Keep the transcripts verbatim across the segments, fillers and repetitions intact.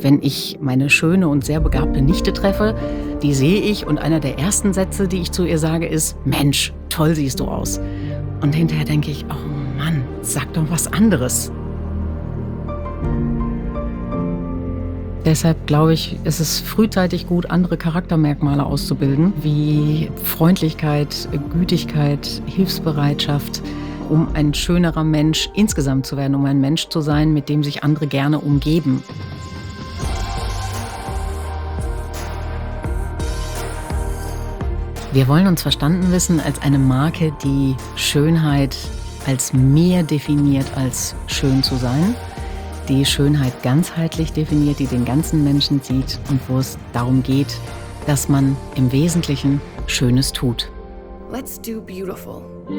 Wenn ich meine schöne und sehr begabte Nichte treffe, die sehe ich und einer der ersten Sätze, die ich zu ihr sage, ist: Mensch, toll siehst du aus. Und hinterher denke ich: Oh Mann, sag doch was anderes. Deshalb glaube ich, ist es frühzeitig gut, andere Charaktermerkmale auszubilden, wie Freundlichkeit, Gütigkeit, Hilfsbereitschaft, um ein schönerer Mensch insgesamt zu werden, um ein Mensch zu sein, mit dem sich andere gerne umgeben. Wir wollen uns verstanden wissen als eine Marke, die Schönheit als mehr definiert als schön zu sein, die Schönheit ganzheitlich definiert, die den ganzen Menschen sieht und wo es darum geht, dass man im Wesentlichen Schönes tut. Let's do beautiful.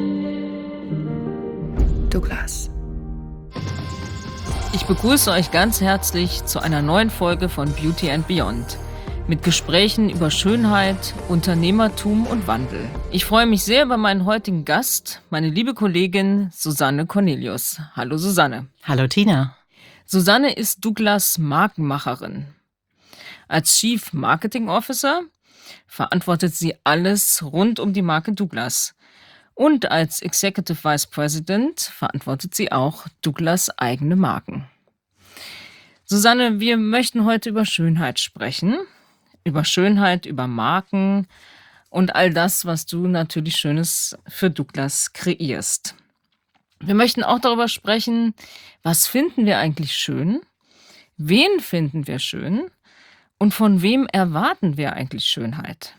Douglas. Ich begrüße euch ganz herzlich zu einer neuen Folge von Beauty and Beyond mit Gesprächen über Schönheit, Unternehmertum und Wandel. Ich freue mich sehr über meinen heutigen Gast, meine liebe Kollegin Susanne Cornelius. Hallo Susanne. Hallo Tina. Susanne ist Douglas Markenmacherin. Als Chief Marketing Officer verantwortet sie alles rund um die Marke Douglas. Und als Executive Vice President verantwortet sie auch Douglas eigene Marken. Susanne, wir möchten heute über Schönheit sprechen. Über Schönheit, über Marken und all das, was du natürlich Schönes für Douglas kreierst. Wir möchten auch darüber sprechen, was finden wir eigentlich schön, wen finden wir schön und von wem erwarten wir eigentlich Schönheit.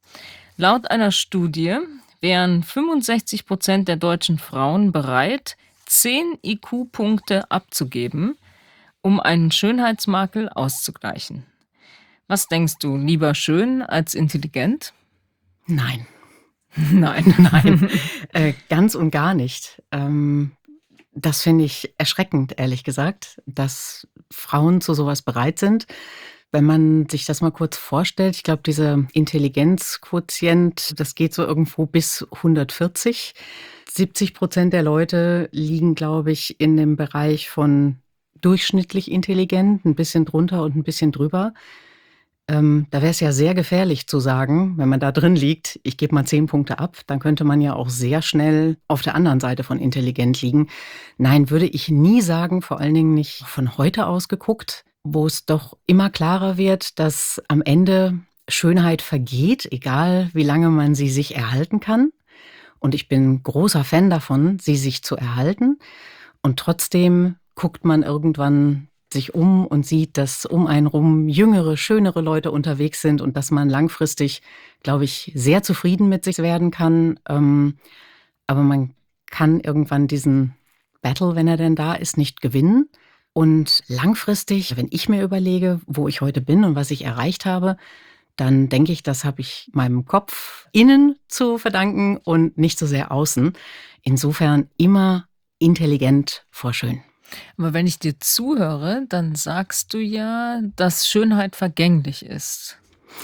Laut einer Studie wären fünfundsechzig Prozent der deutschen Frauen bereit, zehn I Q-Punkte abzugeben, um einen Schönheitsmakel auszugleichen. Was denkst du, lieber schön als intelligent? Nein. Nein. Nein, äh, ganz und gar nicht. Ähm, das finde ich erschreckend, ehrlich gesagt, dass Frauen zu sowas bereit sind. Wenn man sich das mal kurz vorstellt, ich glaube, dieser Intelligenzquotient, das geht so irgendwo bis hundertvierzig. siebzig Prozent der Leute liegen, glaube ich, in dem Bereich von durchschnittlich intelligent, ein bisschen drunter und ein bisschen drüber. Ähm, da wäre es ja sehr gefährlich zu sagen, wenn man da drin liegt, ich gebe mal zehn Punkte ab, dann könnte man ja auch sehr schnell auf der anderen Seite von intelligent liegen. Nein, würde ich nie sagen, vor allen Dingen nicht von heute aus geguckt, wo es doch immer klarer wird, dass am Ende Schönheit vergeht, egal wie lange man sie sich erhalten kann. Und ich bin großer Fan davon, sie sich zu erhalten. Und trotzdem guckt man irgendwann sich um und sieht, dass um einen rum jüngere, schönere Leute unterwegs sind und dass man langfristig, glaube ich, sehr zufrieden mit sich werden kann. Ähm, aber man kann irgendwann diesen Battle, wenn er denn da ist, nicht gewinnen. Und langfristig, wenn ich mir überlege, wo ich heute bin und was ich erreicht habe, dann denke ich, das habe ich meinem Kopf innen zu verdanken und nicht so sehr außen. Insofern immer intelligent vor schön. Aber wenn ich dir zuhöre, dann sagst du ja, dass Schönheit vergänglich ist.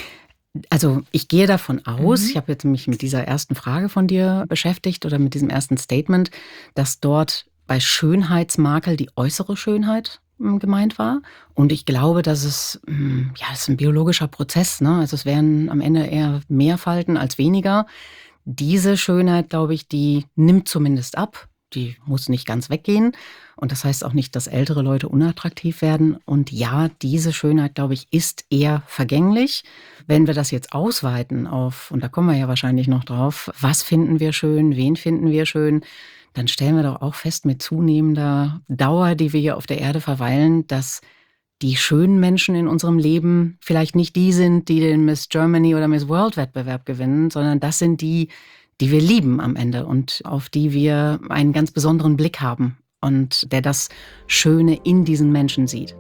Also ich gehe davon aus, Mhm. ich habe jetzt mich mit dieser ersten Frage von dir beschäftigt oder mit diesem ersten Statement, dass dort bei Schönheitsmakel die äußere Schönheit mm, gemeint war. Und ich glaube, dass es, mm, ja, das ist ein biologischer Prozess, ne? Also es wären am Ende eher mehr Falten als weniger. Diese Schönheit, glaube ich, die nimmt zumindest ab. Die muss nicht ganz weggehen. Und das heißt auch nicht, dass ältere Leute unattraktiv werden. Und ja, diese Schönheit, glaube ich, ist eher vergänglich. Wenn wir das jetzt ausweiten auf, und da kommen wir ja wahrscheinlich noch drauf, was finden wir schön, wen finden wir schön, dann stellen wir doch auch fest mit zunehmender Dauer, die wir hier auf der Erde verweilen, dass die schönen Menschen in unserem Leben vielleicht nicht die sind, die den Miss Germany oder Miss World Wettbewerb gewinnen, sondern das sind die, die wir lieben am Ende und auf die wir einen ganz besonderen Blick haben und der das Schöne in diesen Menschen sieht.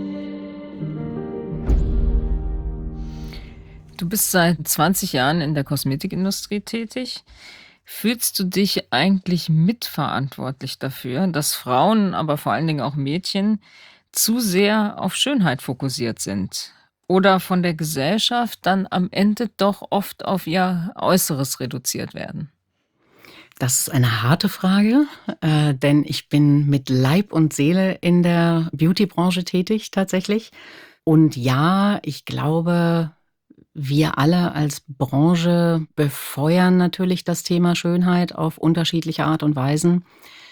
Du bist seit zwanzig Jahren in der Kosmetikindustrie tätig. Fühlst du dich eigentlich mitverantwortlich dafür, dass Frauen, aber vor allen Dingen auch Mädchen, zu sehr auf Schönheit fokussiert sind? Oder von der Gesellschaft dann am Ende doch oft auf ihr Äußeres reduziert werden? Das ist eine harte Frage, äh, denn ich bin mit Leib und Seele in der Beauty-Branche tätig tatsächlich. Und ja, ich glaube, wir alle als Branche befeuern natürlich das Thema Schönheit auf unterschiedliche Art und Weisen.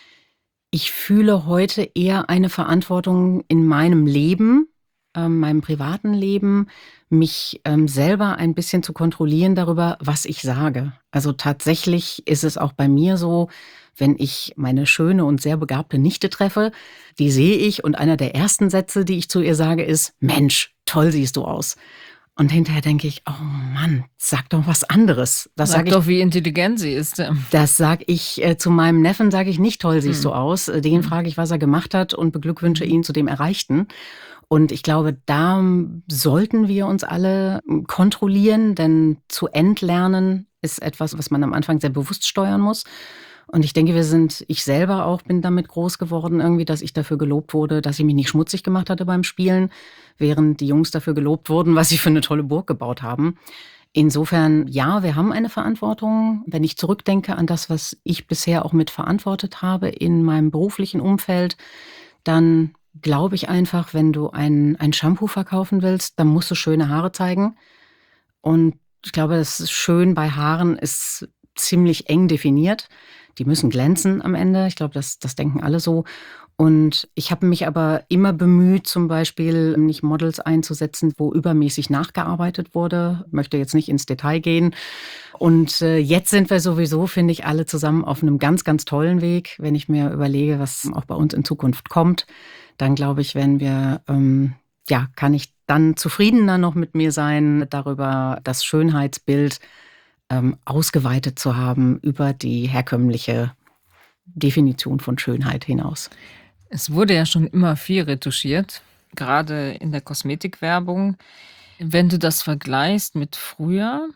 Ich fühle heute eher eine Verantwortung in meinem Leben, ähm, meinem privaten Leben, mich ähm, selber ein bisschen zu kontrollieren darüber, was ich sage. Also tatsächlich ist es auch bei mir so, wenn ich meine schöne und sehr begabte Nichte treffe, die sehe ich und einer der ersten Sätze, die ich zu ihr sage, ist: Mensch, toll siehst du aus. Und hinterher denke ich: Oh Mann, sag doch was anderes. Das Sag sage ich doch, wie intelligent sie ist. das sage ich äh, zu meinem Neffen sage ich nicht: Toll siehst du Hm. aus. Äh, Den Hm. frage ich, was er gemacht hat und beglückwünsche Mhm. ihn zu dem Erreichten. Und ich glaube, da m, sollten wir uns alle m, kontrollieren, denn zu entlernen ist etwas, was man am Anfang sehr bewusst steuern muss. Und ich denke, wir sind, ich selber auch bin damit groß geworden, irgendwie, dass ich dafür gelobt wurde, dass ich mich nicht schmutzig gemacht hatte beim Spielen, während die Jungs dafür gelobt wurden, was sie für eine tolle Burg gebaut haben. Insofern, ja, wir haben eine Verantwortung. Wenn ich zurückdenke an das, was ich bisher auch mit verantwortet habe in meinem beruflichen Umfeld, dann glaube ich einfach, wenn du ein, ein Shampoo verkaufen willst, dann musst du schöne Haare zeigen. Und ich glaube, das ist schön bei Haaren ist ziemlich eng definiert. Die müssen glänzen am Ende. Ich glaube, das, das denken alle so. Und ich habe mich aber immer bemüht, zum Beispiel nicht Models einzusetzen, wo übermäßig nachgearbeitet wurde. Ich möchte jetzt nicht ins Detail gehen. Und äh, jetzt sind wir sowieso, finde ich, alle zusammen auf einem ganz, ganz tollen Weg. Wenn ich mir überlege, was auch bei uns in Zukunft kommt, dann glaube ich, wenn wir, ähm, ja, kann ich dann zufriedener noch mit mir sein, darüber das Schönheitsbild ähm, ausgeweitet zu haben über die herkömmliche Definition von Schönheit hinaus. Es wurde ja schon immer viel retuschiert, gerade in der Kosmetikwerbung. Wenn du das vergleichst mit früher,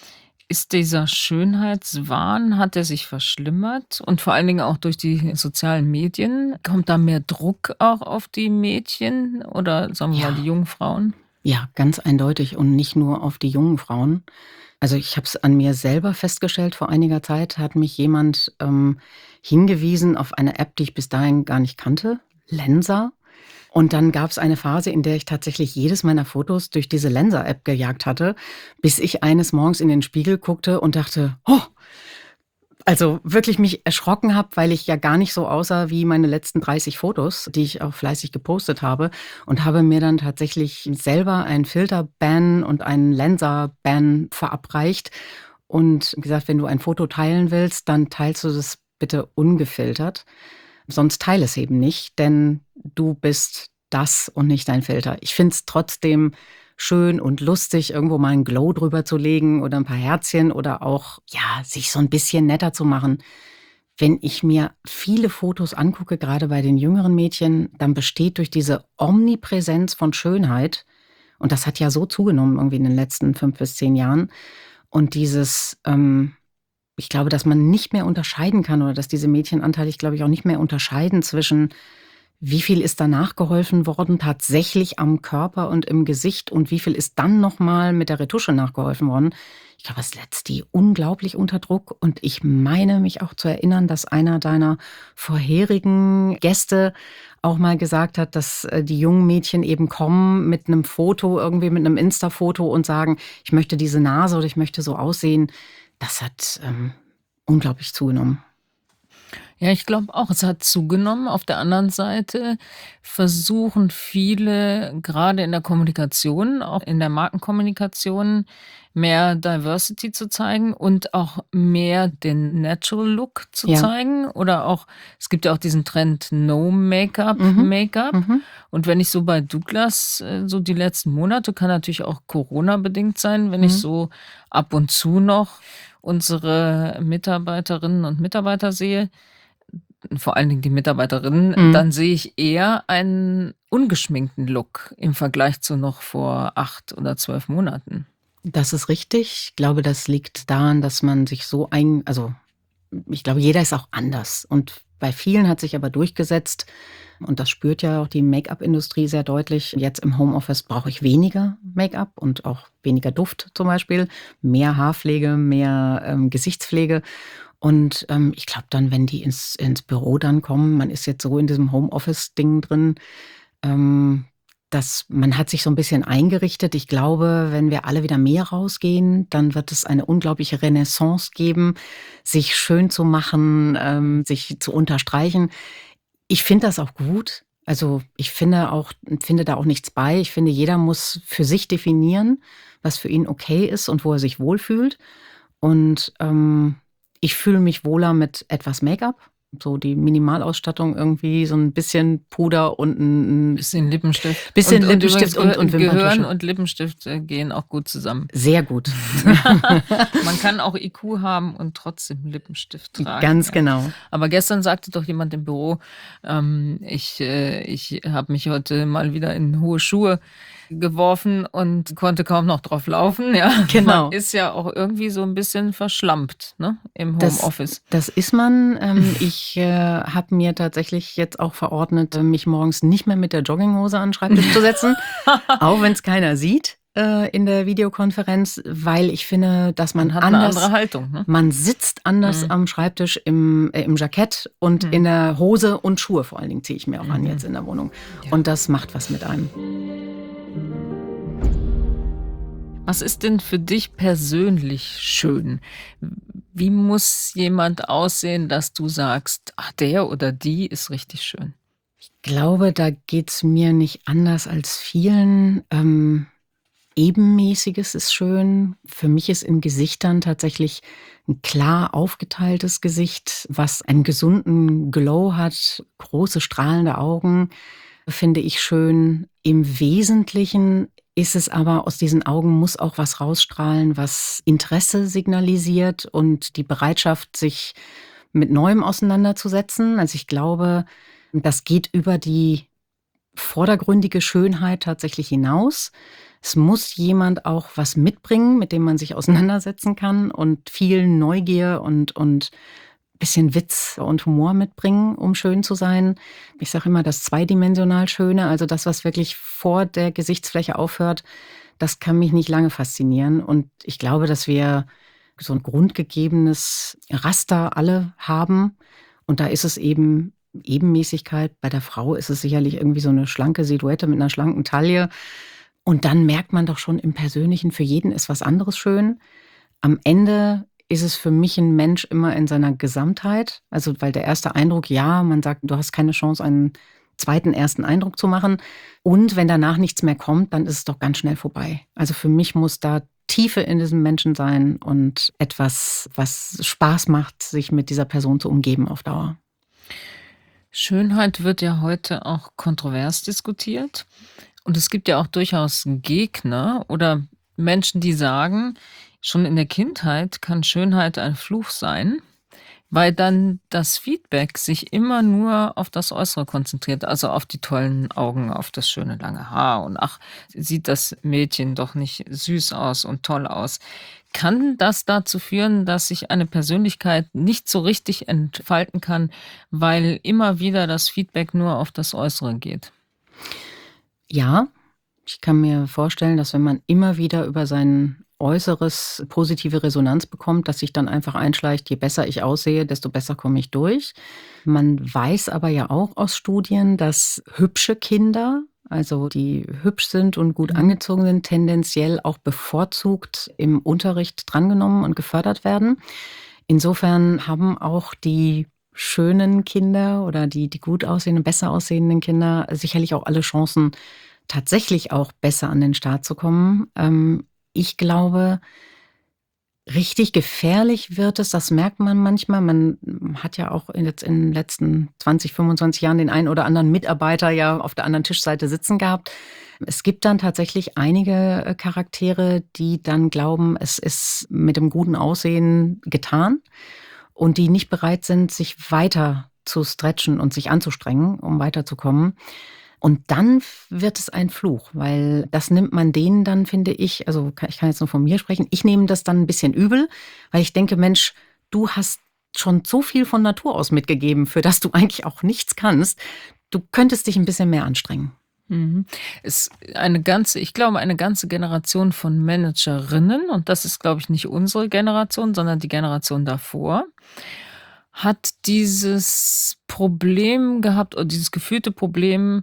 ist dieser Schönheitswahn, hat er sich verschlimmert? Und vor allen Dingen auch durch die sozialen Medien? Kommt da mehr Druck auch auf die Mädchen oder sagen wir mal die Ja, jungen Frauen? ja, ganz eindeutig und nicht nur auf die jungen Frauen. Also ich habe es an mir selber festgestellt, vor einiger Zeit hat mich jemand ähm, hingewiesen auf eine App, die ich bis dahin gar nicht kannte, Lensa. Und dann gab es eine Phase, in der ich tatsächlich jedes meiner Fotos durch diese Lensa-App gejagt hatte, bis ich eines Morgens in den Spiegel guckte und dachte: Oh, also wirklich mich erschrocken habe, weil ich ja gar nicht so aussah wie meine letzten dreißig Fotos, die ich auch fleißig gepostet habe, und habe mir dann tatsächlich selber einen Filter-Ban und einen Lensa-Ban verabreicht und gesagt: Wenn du ein Foto teilen willst, dann teilst du das bitte ungefiltert. Sonst teile es eben nicht, denn du bist das und nicht dein Filter. Ich finde es trotzdem schön und lustig, irgendwo mal 'n Glow drüber zu legen oder ein paar Herzchen oder auch, ja, sich so ein bisschen netter zu machen. Wenn ich mir viele Fotos angucke, gerade bei den jüngeren Mädchen, dann besteht durch diese Omnipräsenz von Schönheit, und das hat ja so zugenommen irgendwie in den letzten fünf bis zehn Jahren, und dieses, ähm ich glaube, dass man nicht mehr unterscheiden kann oder dass diese Mädchen anteilig, glaube ich, auch nicht mehr unterscheiden zwischen, wie viel ist da nachgeholfen worden tatsächlich am Körper und im Gesicht und wie viel ist dann noch mal mit der Retusche nachgeholfen worden. Ich glaube, das setzt die unglaublich unter Druck, und ich meine mich auch zu erinnern, dass einer deiner vorherigen Gäste auch mal gesagt hat, dass äh, die jungen Mädchen eben kommen mit einem Foto, irgendwie mit einem Insta-Foto und sagen: Ich möchte diese Nase oder ich möchte so aussehen. Das hat ähm, unglaublich zugenommen. Ja, ich glaube auch, es hat zugenommen. Auf der anderen Seite versuchen viele, gerade in der Kommunikation, auch in der Markenkommunikation, mehr Diversity zu zeigen und auch mehr den Natural Look zu Ja. zeigen. Oder auch, es gibt ja auch diesen Trend No Make-up, Mhm. Make-up. Mhm. Und wenn ich so bei Douglas, äh, so die letzten Monate, kann natürlich auch Corona-bedingt sein, wenn ich Mhm. so ab und zu noch unsere Mitarbeiterinnen und Mitarbeiter sehe, vor allen Dingen die Mitarbeiterinnen, Mhm. dann sehe ich eher einen ungeschminkten Look im Vergleich zu noch vor acht oder zwölf Monaten. Das ist richtig. Ich glaube, das liegt daran, dass man sich so ein also, ich glaube, jeder ist auch anders. Und bei vielen hat sich aber durchgesetzt, und das spürt ja auch die Make-up-Industrie sehr deutlich: Jetzt im Homeoffice brauche ich weniger Make-up und auch weniger Duft zum Beispiel, mehr Haarpflege, mehr ähm, Gesichtspflege. Und ähm, ich glaube dann, wenn die ins, ins Büro dann kommen, man ist jetzt so in diesem Homeoffice-Ding drin, ähm, dass man hat sich so ein bisschen eingerichtet. Ich glaube, wenn wir alle wieder mehr rausgehen, dann wird es eine unglaubliche Renaissance geben, sich schön zu machen, ähm, sich zu unterstreichen. Ich finde das auch gut. Also, ich finde auch finde da auch nichts bei. Ich finde, jeder muss für sich definieren, was für ihn okay ist und wo er sich wohlfühlt. Und, ähm, ich fühle mich wohler mit etwas Make-up, so die Minimalausstattung irgendwie, so ein bisschen Puder und ein 'n Bisschen Lippenstift. bisschen Und und übrigens Lippenstift und und Gehö Gehirn Wimperntusche. und Lippenstift, äh, gehen auch gut zusammen. Sehr gut. Man kann auch I Q haben und trotzdem Lippenstift tragen, Ganz ja. genau. Aber gestern sagte doch jemand im Büro, ähm, ich, äh, ich habe mich heute mal wieder in hohe Schuhe geworfen und konnte kaum noch drauf laufen. Ja, man Genau. ist ja auch irgendwie so ein bisschen verschlampt, ne, im Das Homeoffice. das ist man. Ähm, ich, äh, habe mir tatsächlich jetzt auch verordnet, äh, mich morgens nicht mehr mit der Jogginghose an 'n Schreibtisch zu setzen, auch wenn's keiner sieht, äh, in der Videokonferenz, weil ich finde, dass man Man hat 'ne anders andere Haltung, ne? man sitzt anders Mhm. am Schreibtisch im äh, im Jackett und Mhm. in der Hose und Schuhe vor allen Dingen ziehe ich mir auch an Mhm. jetzt in der Wohnung. Ja. Und das macht was mit einem. Was ist denn für dich persönlich schön? Wie muss jemand aussehen, dass du sagst: „Ah, der oder die ist richtig schön?“ Ich glaube, da geht's mir nicht anders als vielen. Ähm, Ebenmäßiges ist schön. Für mich ist in Gesichtern tatsächlich ein klar aufgeteiltes Gesicht, was einen gesunden Glow hat, große strahlende Augen, finde ich schön. Im Wesentlichen ist es aber aus diesen Augen muss auch was rausstrahlen, was Interesse signalisiert und die Bereitschaft, sich mit Neuem auseinanderzusetzen. Also, ich glaube, das geht über die vordergründige Schönheit tatsächlich hinaus. Es muss jemand auch was mitbringen, mit dem man sich auseinandersetzen kann und viel Neugier und und bisschen Witz und Humor mitbringen, um schön zu sein. Ich sage immer, das zweidimensional Schöne, also das, was wirklich vor der Gesichtsfläche aufhört, das kann mich nicht lange faszinieren. Und ich glaube, dass wir so ein grundgegebenes Raster alle haben. Und da ist es eben Ebenmäßigkeit. Bei der Frau ist es sicherlich irgendwie so eine schlanke Silhouette mit einer schlanken Taille. Und dann merkt man doch schon im Persönlichen, für jeden ist was anderes schön. Am Ende ist es für mich ein Mensch immer in seiner Gesamtheit. Also, weil der erste Eindruck, ja, man sagt, du hast keine Chance, einen zweiten ersten Eindruck zu machen. Und wenn danach nichts mehr kommt, dann ist es doch ganz schnell vorbei. Also, für mich muss da Tiefe in diesem Menschen sein und etwas, was Spaß macht, sich mit dieser Person zu umgeben auf Dauer. Schönheit wird ja heute auch kontrovers diskutiert. Und es gibt ja auch durchaus Gegner oder Menschen, die sagen, schon in der Kindheit kann Schönheit ein Fluch sein, weil dann das Feedback sich immer nur auf das Äußere konzentriert, also auf die tollen Augen, auf das schöne lange Haar und ach, sieht das Mädchen doch nicht süß aus und toll aus. Kann das dazu führen, dass sich eine Persönlichkeit nicht so richtig entfalten kann, weil immer wieder das Feedback nur auf das Äußere geht? Ja, ich kann mir vorstellen, dass wenn man immer wieder über sein Äußeres positive Resonanz bekommt, dass sich dann einfach einschleicht, je besser ich aussehe, desto besser komme ich durch. Man weiß aber ja auch aus Studien, dass hübsche Kinder, also die hübsch sind und gut Mhm. angezogen sind, tendenziell auch bevorzugt im Unterricht drangenommen und gefördert werden. Insofern haben auch die schönen Kinder oder die die gut aussehenden, besser aussehenden Kinder sicherlich auch alle Chancen, tatsächlich auch besser an den Start zu kommen. Ähm, ich glaube, richtig gefährlich wird es, das merkt man manchmal. Man hat ja auch in jetzt in den letzten zwanzig, fünfundzwanzig Jahren den einen oder anderen Mitarbeiter ja auf der anderen Tischseite sitzen gehabt. Es gibt dann tatsächlich einige, äh, Charaktere, die dann glauben, es ist mit dem guten Aussehen getan und die nicht bereit sind, sich weiter zu stretchen und sich anzustrengen, um weiterzukommen. Und dann f wird es ein Fluch, weil das nimmt man denen dann, finde ich, also, ka ich kann jetzt nur von mir sprechen, ich nehme das dann ein bisschen übel, weil ich denke: „Mensch, du hast schon so viel von Natur aus mitgegeben, für das du eigentlich auch nichts kannst. Du könntest dich ein bisschen mehr anstrengen.“ Mhm. Es eine ganze ich glaube, eine ganze Generation von Managerinnen, und das ist, glaube ich, nicht unsere Generation, sondern die Generation davor, hat dieses Problem gehabt oder dieses gefühlte Problem,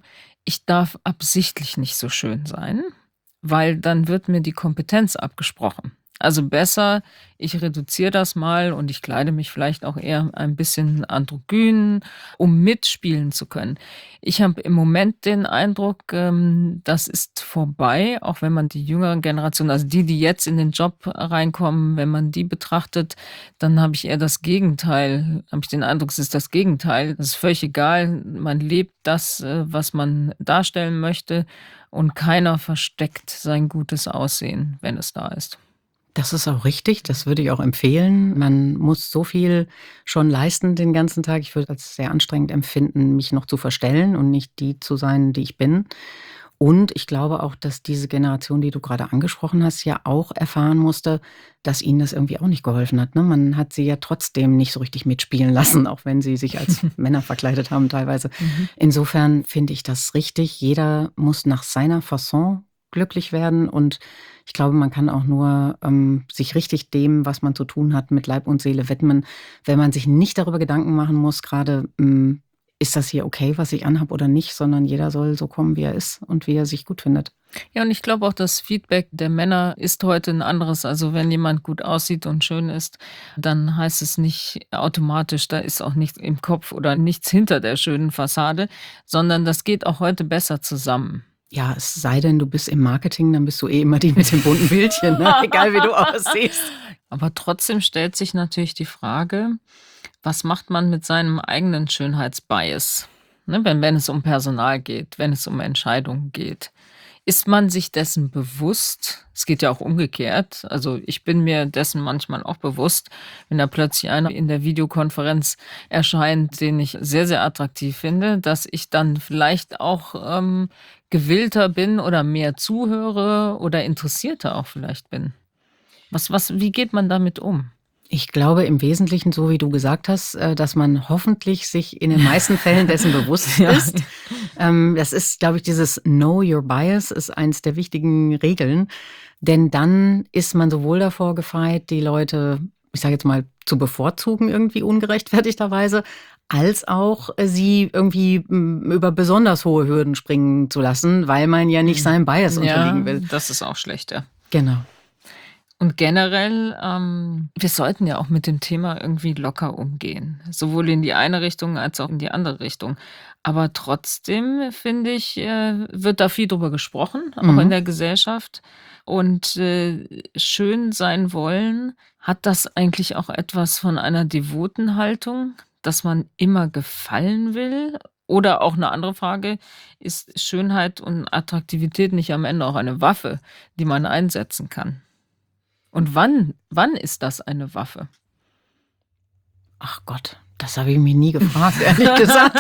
Ich darf absichtlich nicht so schön sein, weil dann wird mir die Kompetenz abgesprochen. Also besser, ich reduziere das mal und ich kleide mich vielleicht auch eher ein bisschen androgyn, um mitspielen zu können. Ich habe im Moment den Eindruck, ähm, das ist vorbei, auch wenn man die jüngeren Generationen, also die, die jetzt in den Job reinkommen, wenn man die betrachtet, dann habe ich eher das Gegenteil, habe ich den Eindruck, es ist das Gegenteil. Es ist völlig egal, man lebt das, äh, was man darstellen möchte und keiner versteckt sein gutes Aussehen, wenn es da ist. Das ist auch richtig, das würde ich auch empfehlen. Man muss so viel schon leisten den ganzen Tag. Ich würde als sehr anstrengend empfinden, mich noch zu verstellen und nicht die zu sein, die ich bin. Und ich glaube auch, dass diese Generation, die du gerade angesprochen hast, ja auch erfahren musste, dass ihnen das irgendwie auch nicht geholfen hat, ne? Man hat sie ja trotzdem nicht so richtig mitspielen lassen, auch wenn sie sich als Männer verkleidet haben teilweise. Mhm. Insofern finde ich das richtig. Jeder muss nach seiner Fasson glücklich werden und ich glaube, man kann auch nur ähm, sich richtig dem, was man zu tun hat, mit Leib und Seele widmen, wenn man sich nicht darüber Gedanken machen muss, gerade ähm, ist das hier okay, was ich anhabe oder nicht, sondern jeder soll so kommen, wie er ist und wie er sich gut findet. Ja, und ich glaube auch, das Feedback der Männer ist heute ein anderes. Also wenn jemand gut aussieht und schön ist, dann heißt es nicht automatisch, da ist auch nichts im Kopf oder nichts hinter der schönen Fassade, sondern das geht auch heute besser zusammen. Ja, es sei denn, du bist im Marketing, dann bist du eh immer die mit dem bunten Bildchen, ne? Egal wie du aussiehst. Aber trotzdem stellt sich natürlich die Frage, was macht man mit seinem eigenen Schönheitsbias? Ne, wenn, wenn es um Personal geht, wenn es um Entscheidungen geht. Ist man sich dessen bewusst? Es geht ja auch umgekehrt. Also ich bin mir dessen manchmal auch bewusst, wenn da plötzlich einer in der Videokonferenz erscheint, den ich sehr, sehr attraktiv finde, dass ich dann vielleicht auch ähm, gewillter bin oder mehr zuhöre oder interessierter auch vielleicht bin. Was, was, wie geht man damit um? Ich glaube im Wesentlichen, so wie du gesagt hast, äh, dass man hoffentlich sich in den meisten Fällen dessen bewusst Ja. ist. Ähm, Das ist, glaube ich, dieses Know Your Bias ist eins der wichtigen Regeln. Denn dann ist man sowohl davor gefeit, die Leute, ich sage jetzt mal, zu bevorzugen, irgendwie ungerechtfertigterweise, als auch äh, sie irgendwie m, über besonders hohe Hürden springen zu lassen, weil man ja nicht seinem Bias unterliegen Ja, will. das ist auch schlecht, ja. Genau. Und generell, ähm, wir sollten ja auch mit dem Thema irgendwie locker umgehen, sowohl in die eine Richtung als auch in die andere Richtung. Aber trotzdem, finde ich, äh, wird da viel drüber gesprochen, auch in Mhm. der Gesellschaft. Und äh, schön sein wollen, hat das eigentlich auch etwas von einer devoten Haltung, dass man immer gefallen will? Oder auch eine andere Frage, ist Schönheit und Attraktivität nicht am Ende auch eine Waffe, die man einsetzen kann? Und wann wann ist das eine Waffe? Ach Gott, das habe ich mich nie gefragt, ehrlich gesagt.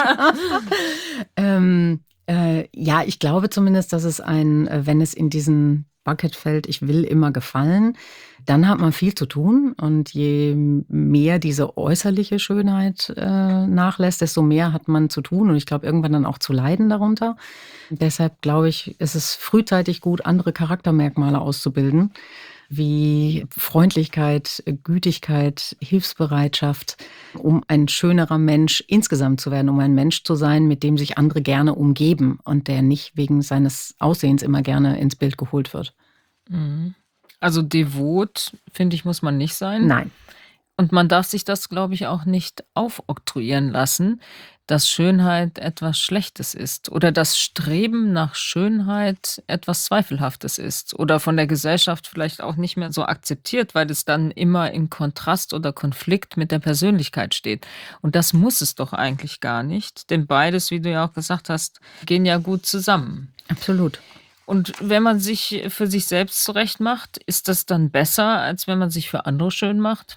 ähm, äh, ja, ich glaube zumindest, dass es ein, äh, wenn es in diesen Bucket fällt, ich will immer gefallen, dann hat man viel zu tun. Und je mehr diese äußerliche Schönheit äh, nachlässt, desto mehr hat man zu tun. Und ich glaube, irgendwann dann auch zu leiden darunter. Deshalb glaube ich, ist es frühzeitig gut, andere Charaktermerkmale auszubilden, wie Freundlichkeit, Gütigkeit, Hilfsbereitschaft, um ein schönerer Mensch insgesamt zu werden, um ein Mensch zu sein, mit dem sich andere gerne umgeben und der nicht wegen seines Aussehens immer gerne ins Bild geholt wird. Mhm. Also devot, finde ich, muss man nicht sein. Nein. Und man darf sich das, glaube ich, auch nicht aufoktroyieren lassen, dass Schönheit etwas Schlechtes ist oder das Streben nach Schönheit etwas Zweifelhaftes ist oder von der Gesellschaft vielleicht auch nicht mehr so akzeptiert, weil es dann immer in Kontrast oder Konflikt mit der Persönlichkeit steht. Und das muss es doch eigentlich gar nicht, denn beides, wie du ja auch gesagt hast, gehen ja gut zusammen. Absolut. Und wenn man sich für sich selbst zurecht macht, ist das dann besser, als wenn man sich für andere schön macht?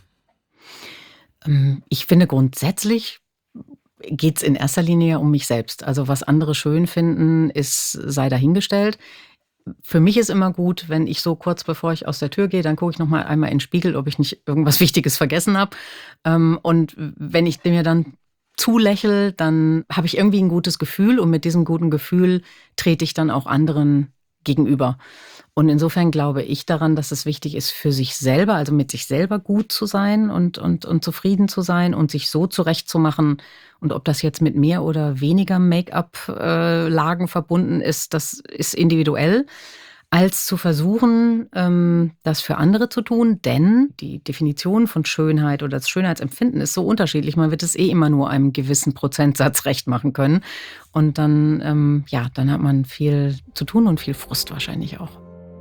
Ähm, Ich finde grundsätzlich geht es in erster Linie ja um mich selbst. Also was andere schön finden, ist sei dahingestellt. Für mich ist immer gut, wenn ich so kurz bevor ich aus der Tür gehe, dann gucke ich noch mal einmal in den Spiegel, ob ich nicht irgendwas Wichtiges vergessen habe. Ähm, und wenn ich mir dann zulächel, dann habe ich irgendwie ein gutes Gefühl und mit diesem guten Gefühl trete ich dann auch anderen gegenüber. Und insofern glaube ich daran, dass es wichtig ist, für sich selber, also mit sich selber gut zu sein und, und, und zufrieden zu sein und sich so zurechtzumachen. Und ob das jetzt mit mehr oder weniger Make-up-Lagen verbunden ist, das ist individuell, als zu versuchen, ähm, das für andere zu tun. Denn die Definition von Schönheit oder das Schönheitsempfinden ist so unterschiedlich. Man wird es eh immer nur einem gewissen Prozentsatz recht machen können. Und dann, ähm, ja, dann hat man viel zu tun und viel Frust wahrscheinlich auch.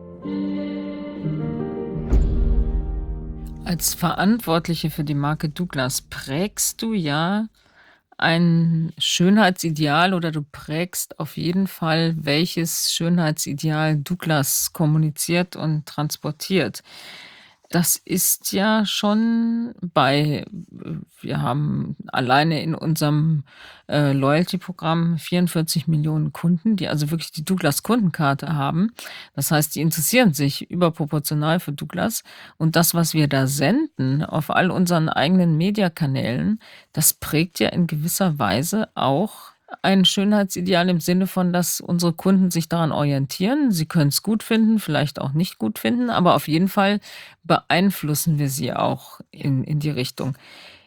Als Verantwortliche für die Marke Douglas prägst du ja ein Schönheitsideal oder du prägst auf jeden Fall, welches Schönheitsideal Douglas kommuniziert und transportiert. Das ist ja schon bei, wir haben alleine in unserem äh, Loyalty-Programm vierundvierzig Millionen Kunden, die also wirklich die Douglas-Kundenkarte haben. Das heißt, die interessieren sich überproportional für Douglas. Und das, was wir da senden auf all unseren eigenen Mediakanälen, das prägt ja in gewisser Weise auch ein Schönheitsideal im Sinne von, dass unsere Kunden sich daran orientieren. Sie können es gut finden, vielleicht auch nicht gut finden, aber auf jeden Fall beeinflussen wir sie auch in, in die Richtung.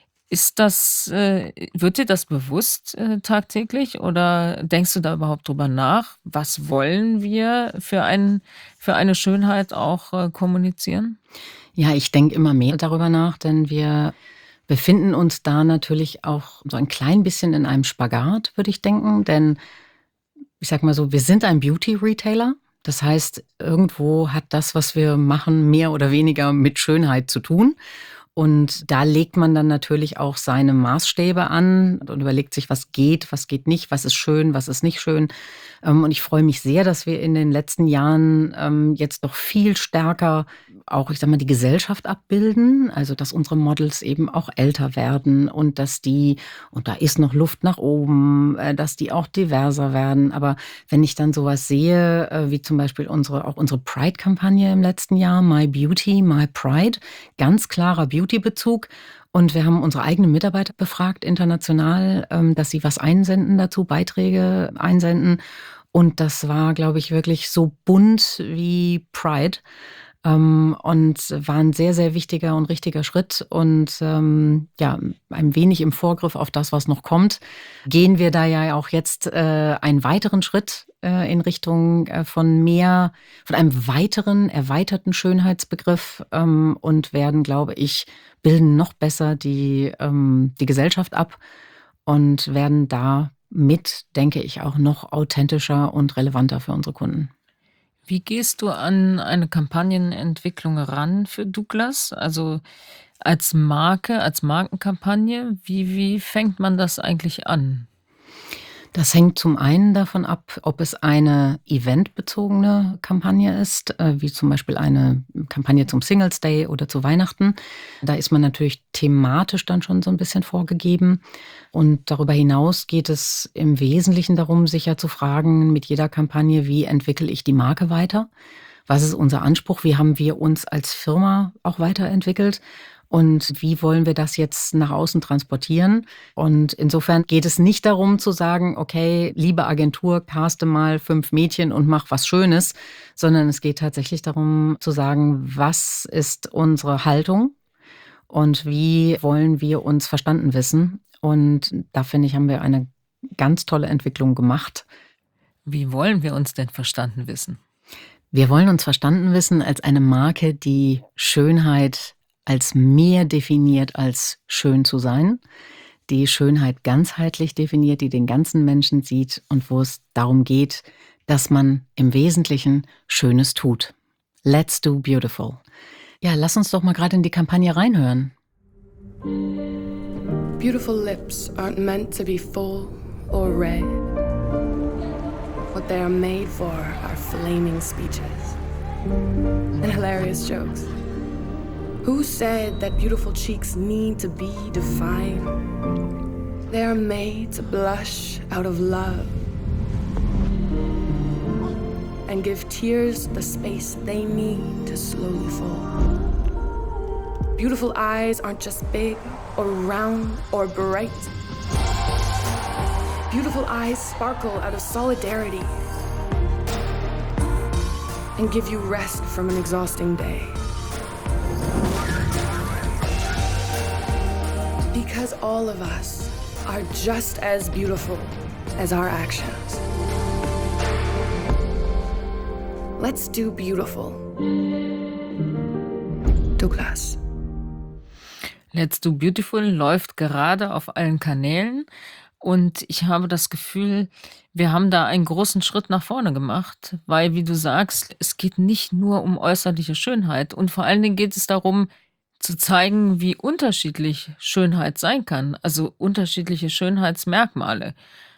Ist das, äh, wird dir das bewusst äh, tagtäglich oder denkst du da überhaupt drüber nach? Was wollen wir für, ein, für eine Schönheit auch äh, kommunizieren? Ja, ich denke immer mehr darüber nach, denn wir befinden uns da natürlich auch so ein klein bisschen in einem Spagat, würde ich denken. Denn ich sag mal so, wir sind ein Beauty-Retailer. Das heißt, irgendwo hat das, was wir machen, mehr oder weniger mit Schönheit zu tun. Und da legt man dann natürlich auch seine Maßstäbe an und überlegt sich, was geht, was geht nicht, was ist schön, was ist nicht schön. Und ich freue mich sehr, dass wir in den letzten Jahren jetzt noch viel stärker auch, ich sag mal, die Gesellschaft abbilden. Also, dass unsere Models eben auch älter werden und dass die, und da ist noch Luft nach oben, dass die auch diverser werden. Aber wenn ich dann sowas sehe, wie zum Beispiel unsere, auch unsere Pride-Kampagne im letzten Jahr, My Beauty, My Pride, ganz klarer Beauty-Bezug. Und wir haben unsere eigenen Mitarbeiter befragt, international, dass sie was einsenden dazu, Beiträge einsenden. Und das war, glaube ich, wirklich so bunt wie Pride. Und war ein sehr, sehr wichtiger und richtiger Schritt. Und ähm, ja, ein wenig im Vorgriff auf das, was noch kommt, gehen wir da ja auch jetzt äh, einen weiteren Schritt äh, in Richtung äh, von mehr, von einem weiteren, erweiterten Schönheitsbegriff ähm, und werden, glaube ich, bilden noch besser die, ähm, die Gesellschaft ab und werden da mit, denke ich, auch noch authentischer und relevanter für unsere Kunden. Wie gehst du an eine Kampagnenentwicklung ran für Douglas? Also als Marke, als Markenkampagne, wie, wie fängt man das eigentlich an? Das hängt zum einen davon ab, ob es eine eventbezogene Kampagne ist, wie zum Beispiel eine Kampagne zum Singles Day oder zu Weihnachten. Da ist man natürlich thematisch dann schon so ein bisschen vorgegeben. Und darüber hinaus geht es im Wesentlichen darum, sich ja zu fragen mit jeder Kampagne, wie entwickle ich die Marke weiter? Was ist unser Anspruch? Wie haben wir uns als Firma auch weiterentwickelt? Und wie wollen wir das jetzt nach außen transportieren? Und insofern geht es nicht darum zu sagen, okay, liebe Agentur, caste mal fünf Mädchen und mach was Schönes, sondern es geht tatsächlich darum zu sagen, was ist unsere Haltung und wie wollen wir uns verstanden wissen? Und da finde ich, haben wir eine ganz tolle Entwicklung gemacht. Wie wollen wir uns denn verstanden wissen? Wir wollen uns verstanden wissen als eine Marke, die Schönheit als mehr definiert als schön zu sein, die Schönheit ganzheitlich definiert, die den ganzen Menschen sieht und wo es darum geht, dass man im Wesentlichen Schönes tut. Let's do beautiful. Ja, lass uns doch mal gerade in die Kampagne reinhören. Beautiful lips aren't meant to be full or red. What they are made for are flaming speeches and hilarious jokes. Who said that beautiful cheeks need to be defined? They are made to blush out of love and give tears the space they need to slowly fall. Beautiful eyes aren't just big or round or bright. Beautiful eyes sparkle out of solidarity. and give you rest from an exhausting day. Because all of us are just as beautiful as our actions. Let's do beautiful. Douglas. Let's Do Beautiful läuft gerade auf allen Kanälen und ich habe das Gefühl, wir haben da einen großen Schritt nach vorne gemacht, weil, wie du sagst, es geht nicht nur um äußerliche Schönheit und vor allen Dingen geht es darum, zu zeigen, wie unterschiedlich Schönheit sein kann, also unterschiedliche Schönheitsmerkmale.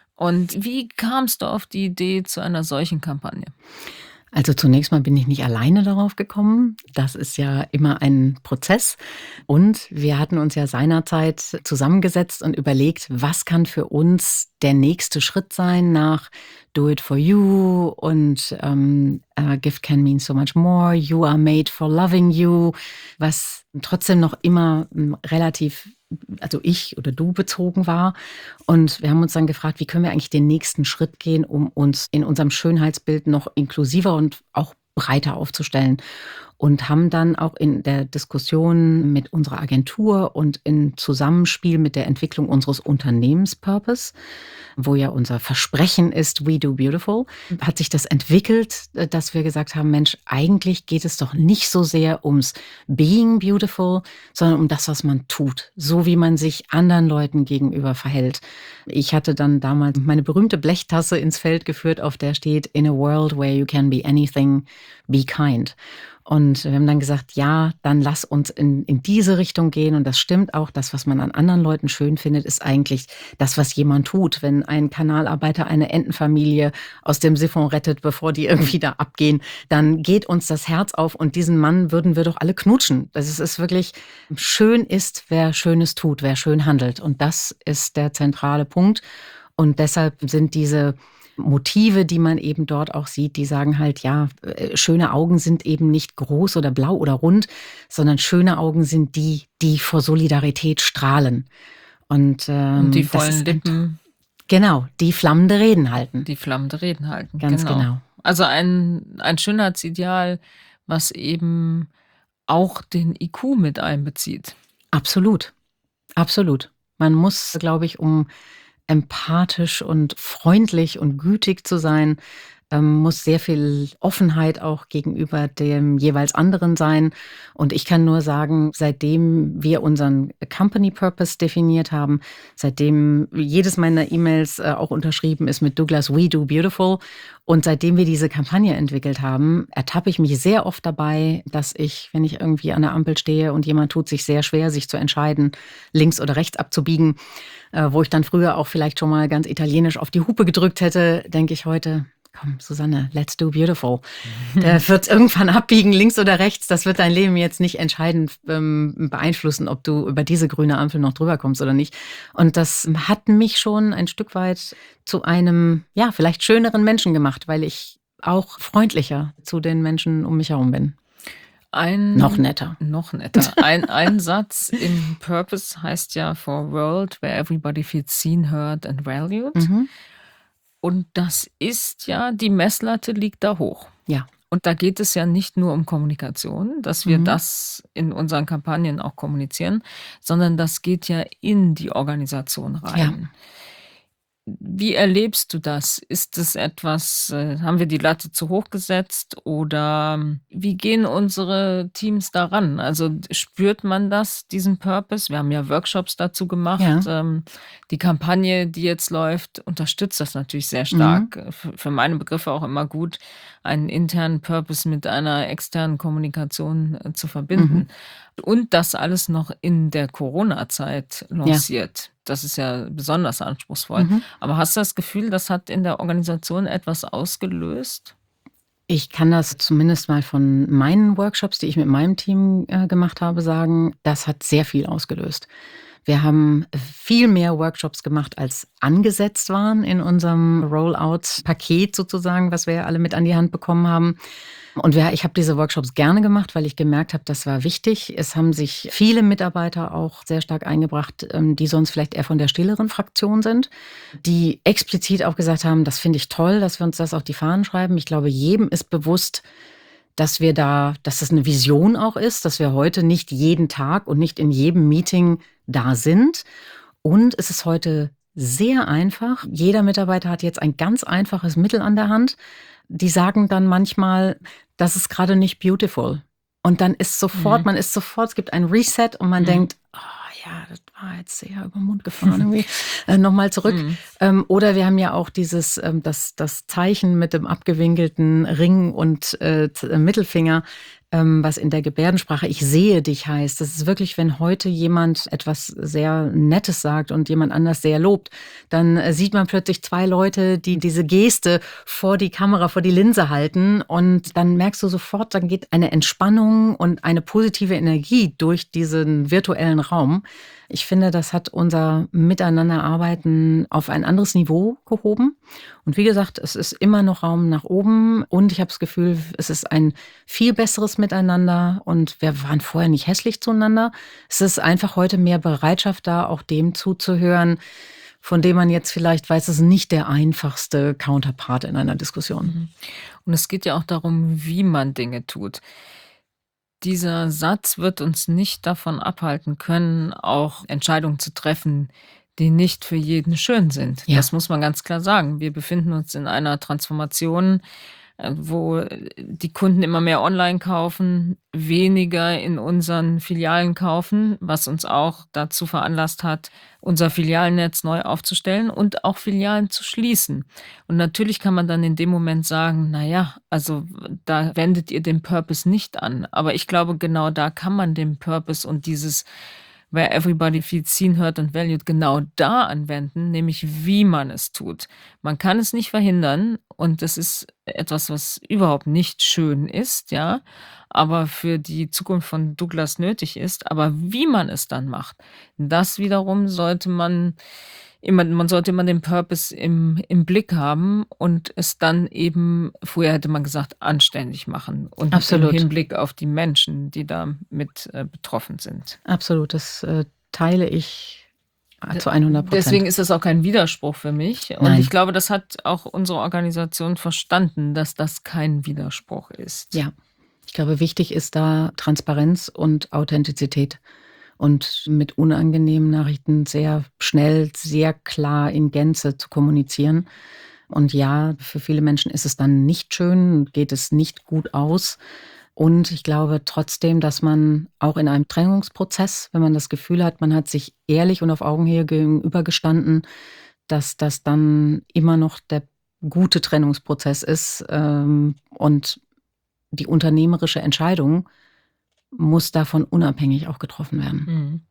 Und wie kamst du auf die Idee zu einer solchen Kampagne? Also zunächst mal bin ich nicht alleine darauf gekommen. Das ist ja immer ein Prozess. Und wir hatten uns ja seinerzeit zusammengesetzt und überlegt, was kann für uns der nächste Schritt sein nach Do It For You und ähm, uh, Gift Can Mean So Much More, You Are Made For Loving You, was trotzdem noch immer ähm, relativ, also ich oder du bezogen war. Und wir haben uns dann gefragt, wie können wir eigentlich den nächsten Schritt gehen, um uns in unserem Schönheitsbild noch inklusiver und auch breiter aufzustellen. Und haben dann auch in der Diskussion mit unserer Agentur und in Zusammenspiel mit der Entwicklung unseres Unternehmenspurpose, wo ja unser Versprechen ist, We Do Beautiful, hat sich das entwickelt, dass wir gesagt haben, Mensch, eigentlich geht es doch nicht so sehr ums Being Beautiful, sondern um das, was man tut, so wie man sich anderen Leuten gegenüber verhält. Ich hatte dann damals meine berühmte Blechtasse ins Feld geführt, auf der steht, In a world where you can be anything, be kind. Und wir haben dann gesagt, ja, dann lass uns in, in diese Richtung gehen. Und das stimmt auch, das, was man an anderen Leuten schön findet, ist eigentlich das, was jemand tut. Wenn ein Kanalarbeiter eine Entenfamilie aus dem Siphon rettet, bevor die irgendwie da abgehen, dann geht uns das Herz auf. Und diesen Mann würden wir doch alle knutschen. Das ist wirklich, schön ist, wer Schönes tut, wer schön handelt. Und das ist der zentrale Punkt. Und deshalb sind diese Motive, die man eben dort auch sieht, die sagen halt, ja, schöne Augen sind eben nicht groß oder blau oder rund, sondern schöne Augen sind die, die vor Solidarität strahlen. Und, ähm, Und die vollen Lippen. Genau, die flammende Reden halten. Die flammende Reden halten, Ganz genau. genau. Also ein, ein Schönheitsideal, was eben auch den I Q mit einbezieht. Absolut, absolut. Man muss, glaube ich, um empathisch und freundlich und gütig zu sein, ähm, muss sehr viel Offenheit auch gegenüber dem jeweils anderen sein. Und ich kann nur sagen, seitdem wir unseren Company Purpose definiert haben, seitdem jedes meiner E-Mails äh, auch unterschrieben ist mit Douglas, We Do Beautiful, und seitdem wir diese Kampagne entwickelt haben, ertappe ich mich sehr oft dabei, dass ich, wenn ich irgendwie an der Ampel stehe und jemand tut sich sehr schwer, sich zu entscheiden, links oder rechts abzubiegen, äh, wo ich dann früher auch vielleicht schon mal ganz italienisch auf die Hupe gedrückt hätte, denke ich heute, komm, Susanne, let's do beautiful. Der wird irgendwann abbiegen, links oder rechts. Das wird dein Leben jetzt nicht entscheidend ähm, beeinflussen, ob du über diese grüne Ampel noch drüber kommst oder nicht. Und das hat mich schon ein Stück weit zu einem, ja, vielleicht schöneren Menschen gemacht, weil ich auch freundlicher zu den Menschen um mich herum bin. Ein, noch netter. Noch netter. Ein, ein Satz im Purpose heißt ja For a world where everybody feels seen, heard and valued. Mhm. Und das ist ja, die Messlatte liegt da hoch. Ja. Und da geht es ja nicht nur um Kommunikation, dass wir Mhm. das in unseren Kampagnen auch kommunizieren, sondern das geht ja in die Organisation rein. Wie erlebst du das? Ist es etwas, äh, haben wir die Latte zu hoch gesetzt oder wie gehen unsere Teams daran? Also spürt man das, diesen Purpose? Wir haben ja Workshops dazu gemacht. Ja. Ähm, die Kampagne, die jetzt läuft, unterstützt das natürlich sehr stark. F- Für meine Begriffe auch immer gut, einen internen Purpose mit einer externen Kommunikation äh, zu verbinden. Und das alles noch in der Corona-Zeit lanciert. Das ist ja besonders anspruchsvoll. Mhm. Aber hast du das Gefühl, das hat in der Organisation etwas ausgelöst? Ich kann das zumindest mal von meinen Workshops, die ich mit meinem Team äh, gemacht habe, sagen, das hat sehr viel ausgelöst. Wir haben viel mehr Workshops gemacht, als angesetzt waren in unserem Rollout-Paket sozusagen, was wir ja alle mit an die Hand bekommen haben. Und wir, ich habe diese Workshops gerne gemacht, weil ich gemerkt habe, das war wichtig. Es haben sich viele Mitarbeiter auch sehr stark eingebracht, ähm, die sonst vielleicht eher von der stilleren Fraktion sind, die explizit auch gesagt haben, das finde ich toll, dass wir uns das auf die Fahnen schreiben. Ich glaube, jedem ist bewusst, dass wir da, dass das eine Vision auch ist, dass wir heute nicht jeden Tag und nicht in jedem Meeting da sind. Und es ist heute sehr einfach. Jeder Mitarbeiter hat jetzt ein ganz einfaches Mittel an der Hand. Die sagen dann manchmal, das ist gerade nicht beautiful. Und dann ist sofort, Mhm. man ist sofort, es gibt ein Reset und man Mhm. denkt, oh ja, das war jetzt sehr über den Mund gefahren irgendwie. äh, Nochmal zurück. Mhm. Ähm, oder wir haben ja auch dieses, ähm, das, das Zeichen mit dem abgewinkelten Ring und äh, Z- äh, Mittelfinger, ähm, was in der Gebärdensprache ich sehe dich heißt. Das ist wirklich, wenn heute jemand etwas sehr Nettes sagt und jemand anders sehr lobt, dann äh, sieht man plötzlich zwei Leute, die diese Geste vor die Kamera, vor die Linse halten und dann merkst du sofort, dann geht eine Entspannung und eine positive Energie durch diesen virtuellen Raum. Ich finde, das hat unser Miteinanderarbeiten auf ein anderes Niveau gehoben. Und wie gesagt, es ist immer noch Raum nach oben und ich habe das Gefühl, es ist ein viel besseres Miteinander und wir waren vorher nicht hässlich zueinander. Es ist einfach heute mehr Bereitschaft da, auch dem zuzuhören, von dem man jetzt vielleicht weiß, es ist nicht der einfachste Counterpart in einer Diskussion. Mhm. Und es geht ja auch darum, wie man Dinge tut. Dieser Satz wird uns nicht davon abhalten können, auch Entscheidungen zu treffen, die nicht für jeden schön sind. Ja. Das muss man ganz klar sagen. Wir befinden uns in einer Transformation, äh, wo äh, die Kunden immer mehr online kaufen, weniger in unseren Filialen kaufen, was uns auch dazu veranlasst hat, unser Filialnetz neu aufzustellen und auch Filialen zu schließen. Und natürlich kann man dann in dem Moment sagen, na ja, also da wendet ihr den Purpose nicht an. Aber ich glaube, genau da kann man den Purpose und dieses Where everybody feels seen, heard and valued genau da anwenden, nämlich wie man es tut. Man kann es nicht verhindern und das ist etwas, was überhaupt nicht schön ist, ja, aber für die Zukunft von Douglas nötig ist. Aber wie man es dann macht, das wiederum sollte man immer, man sollte immer den Purpose im, im Blick haben und es dann eben, früher hätte man gesagt, anständig machen und Absolut. im Hinblick auf die Menschen, die da mit äh, betroffen sind. Absolut, das äh, teile ich äh, zu hundert Prozent. Deswegen ist das auch kein Widerspruch für mich. Und Nein. ich glaube, das hat auch unsere Organisation verstanden, dass das kein Widerspruch ist. Ja, ich glaube, wichtig ist da Transparenz und Authentizität und mit unangenehmen Nachrichten sehr schnell, sehr klar in Gänze zu kommunizieren. Und ja, für viele Menschen ist es dann nicht schön, geht es nicht gut aus. Und ich glaube trotzdem, dass man auch in einem Trennungsprozess, wenn man das Gefühl hat, man hat sich ehrlich und auf Augenhöhe gegenübergestanden, dass das dann immer noch der gute Trennungsprozess ist. ähm, Und die unternehmerische Entscheidung muss davon unabhängig auch getroffen werden. Mhm.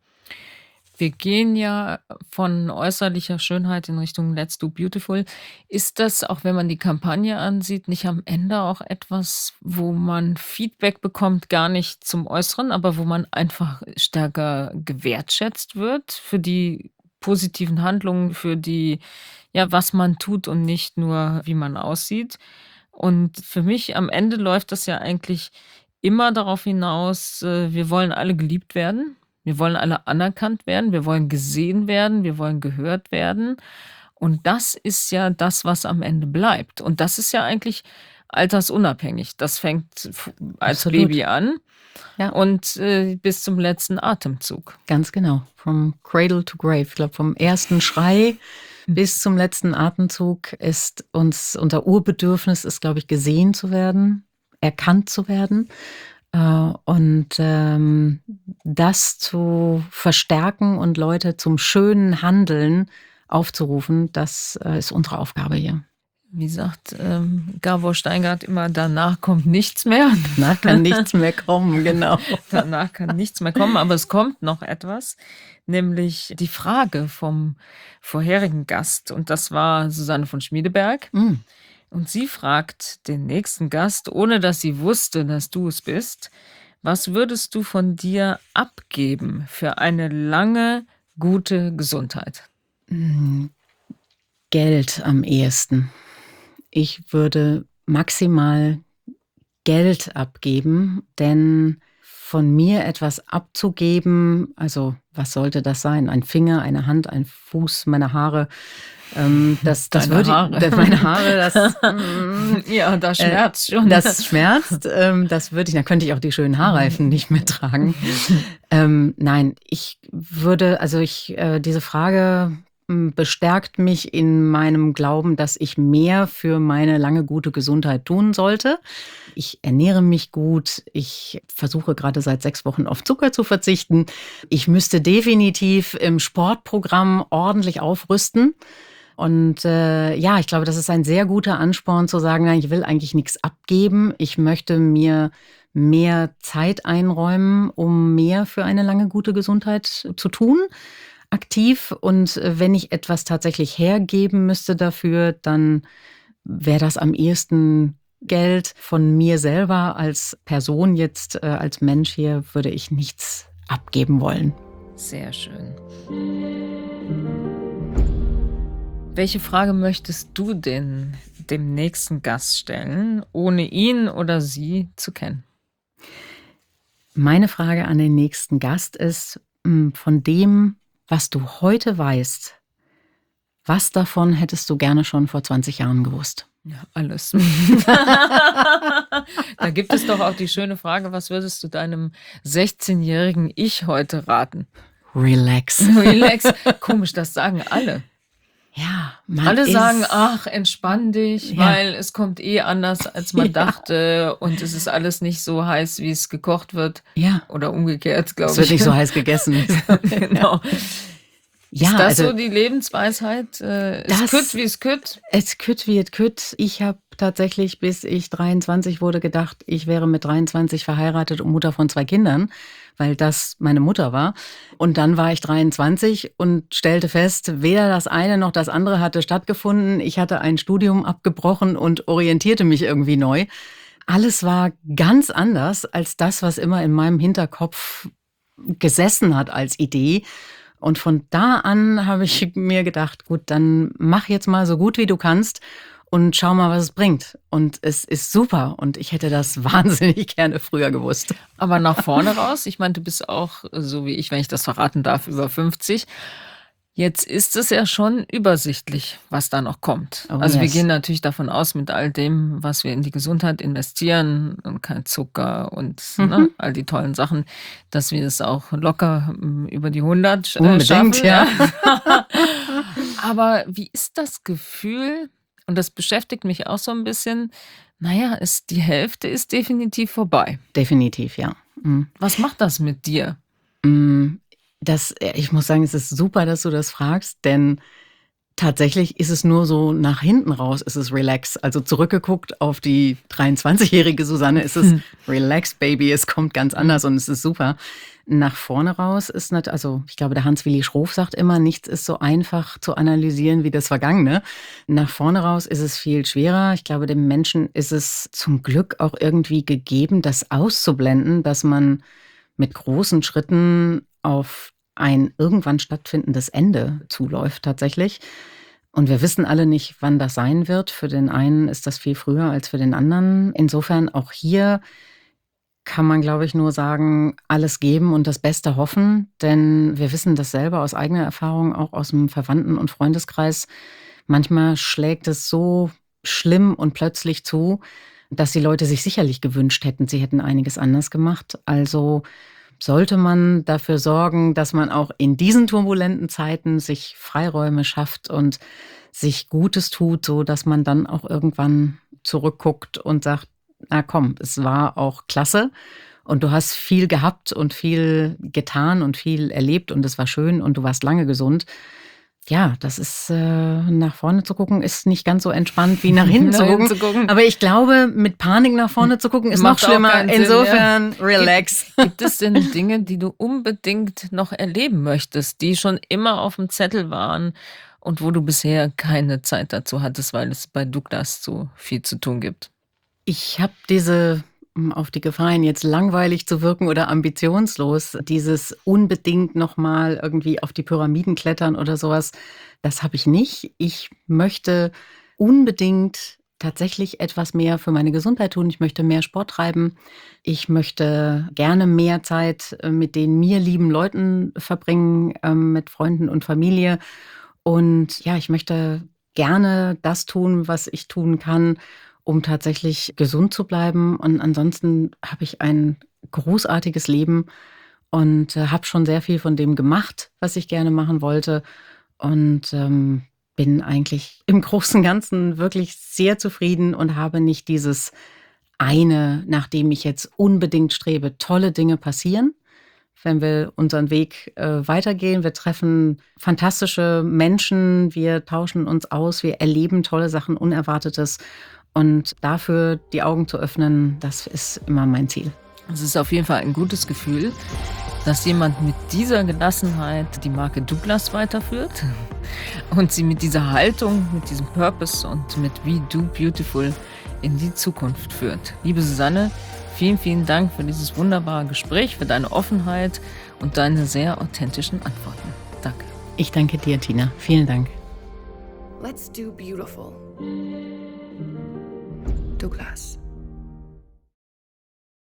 Wir gehen ja von äußerlicher Schönheit in Richtung Let's Do Beautiful. Ist das, auch wenn man die Kampagne ansieht, nicht am Ende auch etwas, wo man Feedback bekommt, gar nicht zum Äußeren, aber wo man einfach stärker gewertschätzt wird für die positiven Handlungen, für die, ja, was man tut und nicht nur, wie man aussieht? Und für mich am Ende läuft das ja eigentlich immer darauf hinaus, äh, wir wollen alle geliebt werden. Wir wollen alle anerkannt werden, wir wollen gesehen werden, wir wollen gehört werden. Und das ist ja das, was am Ende bleibt. Und das ist ja eigentlich altersunabhängig. Das fängt f- als Absolut. Baby an Ja. und äh, bis zum letzten Atemzug. Ganz genau. From cradle to grave. Ich glaube, vom ersten Schrei bis zum letzten Atemzug ist uns, unser Urbedürfnis ist, glaube ich, gesehen zu werden, erkannt zu werden. Äh, Und ähm, das zu verstärken und Leute zum schönen Handeln aufzurufen, das äh, ist unsere Aufgabe hier. Wie sagt ähm, Gabor Steingart immer, danach kommt nichts mehr. Danach kann nichts mehr kommen, genau. Danach kann nichts mehr kommen, aber es kommt noch etwas, nämlich die Frage vom vorherigen Gast. Und das war Susanne von Schmiedeberg. Mm. Und sie fragt den nächsten Gast, ohne dass sie wusste, dass du es bist, was würdest du von dir abgeben für eine lange, gute Gesundheit? Mm, Geld am ehesten. Ich würde maximal Geld abgeben, denn von mir etwas abzugeben, also was sollte das sein? Ein Finger, eine Hand, ein Fuß, meine Haare, Ähm, das das Deine würde Haare. ich, das, meine Haare, das, mm, Ja, das äh, schmerzt schon. das schmerzt. Ähm, das würde ich, dann könnte ich auch die schönen Haarreifen nicht mehr tragen. Ähm, nein, ich würde, also ich, äh, diese Frage mm, bestärkt mich in meinem Glauben, dass ich mehr für meine lange gute Gesundheit tun sollte. Ich ernähre mich gut. Ich versuche gerade seit sechs Wochen auf Zucker zu verzichten. Ich müsste definitiv im Sportprogramm ordentlich aufrüsten. Und äh, ja, ich glaube, das ist ein sehr guter Ansporn zu sagen, nein, ich will eigentlich nichts abgeben. Ich möchte mir mehr Zeit einräumen, um mehr für eine lange gute Gesundheit zu tun, aktiv. Und äh, wenn ich etwas tatsächlich hergeben müsste dafür, dann wäre das am ehesten Geld. Von mir selber als Person jetzt, äh, als Mensch hier, würde ich nichts abgeben wollen. Sehr schön. Welche Frage möchtest du denn dem nächsten Gast stellen, ohne ihn oder sie zu kennen? Meine Frage an den nächsten Gast ist, mh, von dem, was du heute weißt, was davon hättest du gerne schon vor zwanzig Jahren gewusst? Ja, alles. Da gibt es doch auch die schöne Frage, was würdest du deinem sechzehnjährigen Ich heute raten? Relax. Relax. Komisch, das sagen alle. Ja, man Alle ist, sagen, ach, entspann dich, Ja. weil es kommt eh anders, als man Ja. dachte und es ist alles nicht so heiß, wie es gekocht wird. Ja, Oder umgekehrt, glaube es ich. wird nicht so heiß gegessen. Genau. Ja, Ist das also so die Lebensweisheit? Äh, Das- es kütt, wie es kütt? es kütt wie es kütt. Ich habe tatsächlich, bis ich dreiundzwanzig wurde, gedacht, ich wäre mit dreiundzwanzig verheiratet und Mutter von zwei Kindern, weil das meine Mutter war. Und dann war ich dreiundzwanzig und stellte fest, weder das eine noch das andere hatte stattgefunden. Ich hatte ein Studium abgebrochen und orientierte mich irgendwie neu. Alles war ganz anders als das, was immer in meinem Hinterkopf gesessen hat als Idee. Und von da an habe ich mir gedacht, gut, dann mach jetzt mal so gut wie du kannst und schau mal, was es bringt. Und es ist super und ich hätte das wahnsinnig gerne früher gewusst. Aber nach vorne raus, ich meine, du bist auch, so wie ich, wenn ich das verraten darf, über fünfzig. Jetzt ist es ja schon übersichtlich, was da noch kommt. Oh, also wir yes. gehen natürlich davon aus, mit all dem, was wir in die Gesundheit investieren und kein Zucker und Mhm. ne, all die tollen Sachen, dass wir es auch locker mm, über die hundert äh, Unbedingt, schaffen. ja. Aber wie ist das Gefühl, und das beschäftigt mich auch so ein bisschen, naja, es, die Hälfte ist definitiv vorbei. Definitiv, ja. Mhm. Was macht das mit dir? Mm, Das, ich muss sagen, es ist super, dass du das fragst, denn tatsächlich ist es nur so nach hinten raus, ist es relax. Also zurückgeguckt auf die dreiundzwanzigjährige Susanne ist es relax, Baby, es kommt ganz anders und es ist super. Nach vorne raus ist nicht, also ich glaube, der Hans-Willi Schroff sagt immer, nichts ist so einfach zu analysieren wie das Vergangene. Nach vorne raus ist es viel schwerer. Ich glaube, dem Menschen ist es zum Glück auch irgendwie gegeben, das auszublenden, dass man mit großen Schritten auf ein irgendwann stattfindendes Ende zuläuft tatsächlich. Und wir wissen alle nicht, wann das sein wird. Für den einen ist das viel früher als für den anderen. Insofern auch hier kann man, glaube ich, nur sagen, alles geben und das Beste hoffen. Denn wir wissen das selber aus eigener Erfahrung, auch aus dem Verwandten- und Freundeskreis. Manchmal schlägt es so schlimm und plötzlich zu, dass die Leute sich sicherlich gewünscht hätten, sie hätten einiges anders gemacht. Also sollte man dafür sorgen, dass man auch in diesen turbulenten Zeiten sich Freiräume schafft und sich Gutes tut, so dass man dann auch irgendwann zurückguckt und sagt, na komm, es war auch klasse und du hast viel gehabt und viel getan und viel erlebt und es war schön und du warst lange gesund. Ja, das ist, äh, nach vorne zu gucken, ist nicht ganz so entspannt wie nach hinten zu Nach hinten gucken. zu gucken. Aber ich glaube, mit Panik nach vorne zu gucken, ist noch Macht auch schlimmer. keinen Sinn, Insofern, relax. Gibt es denn Dinge, die du unbedingt noch erleben möchtest, die schon immer auf dem Zettel waren und wo du bisher keine Zeit dazu hattest, weil es bei Douglas so viel zu tun gibt? Ich habe diese, um auf die Gefahr hin, jetzt langweilig zu wirken oder ambitionslos, dieses unbedingt nochmal irgendwie auf die Pyramiden klettern oder sowas, das habe ich nicht. Ich möchte unbedingt tatsächlich etwas mehr für meine Gesundheit tun. Ich möchte mehr Sport treiben. Ich möchte gerne mehr Zeit äh, mit den mir lieben Leuten verbringen, ähm, mit Freunden und Familie. Und ja, ich möchte gerne das tun, was ich tun kann, um tatsächlich gesund zu bleiben. Und ansonsten habe ich ein großartiges Leben und äh, habe schon sehr viel von dem gemacht, was ich gerne machen wollte. Und ähm, bin eigentlich im Großen und Ganzen wirklich sehr zufrieden und habe nicht dieses eine, nach dem ich jetzt unbedingt strebe. Tolle Dinge passieren, wenn wir unseren Weg äh, weitergehen. Wir treffen fantastische Menschen, wir tauschen uns aus, wir erleben tolle Sachen, Unerwartetes. Und dafür die Augen zu öffnen, das ist immer mein Ziel. Es ist auf jeden Fall ein gutes Gefühl, dass jemand mit dieser Gelassenheit die Marke Douglas weiterführt und sie mit dieser Haltung, mit diesem Purpose und mit We Do Beautiful in die Zukunft führt. Liebe Susanne, vielen, vielen Dank für dieses wunderbare Gespräch, für deine Offenheit und deine sehr authentischen Antworten. Danke. Ich danke dir, Tina. Vielen Dank. Let's do beautiful. Douglas.